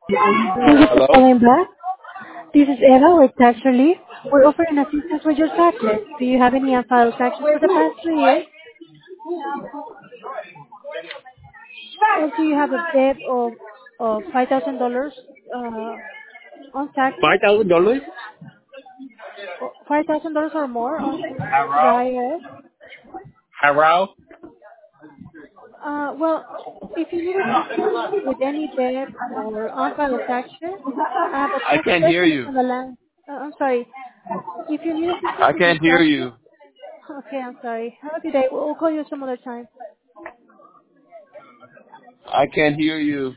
Thank you for Hello? calling back. This is Eva with Tax Relief. We're offering assistance with your taxes. Do you have any unfiled taxes for the past 3 years? Or do you have a debt of $5,000 on taxes? $5,000? Or $5,000 or more on to the Hello? IRS? Hello? Well, if you need assistance with any debt or unfiled taxes, the I tax can't hear specialist you. on the line. I'm sorry. If you need assistance I with your can't hear taxes, you. okay, I'm sorry. Have a good day. We'll call you some other time. I can't hear you.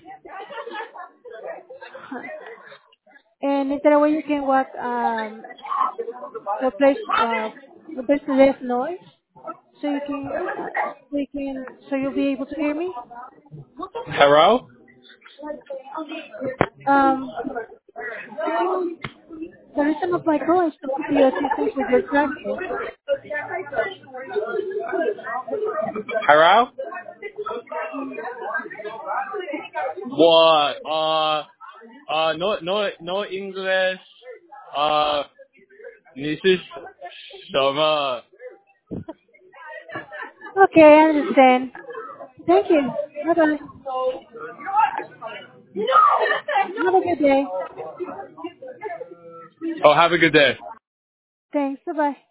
And is there a way you can walk the place less noise so you'll be able to hear me? Hello? Um, the reason of my call is to offer you assistance with your taxes. Hello? What? No English. 你是什么？ Okay, I understand. Thank you. Bye bye. Have a good day. Oh, have a good day. Thanks. Bye bye.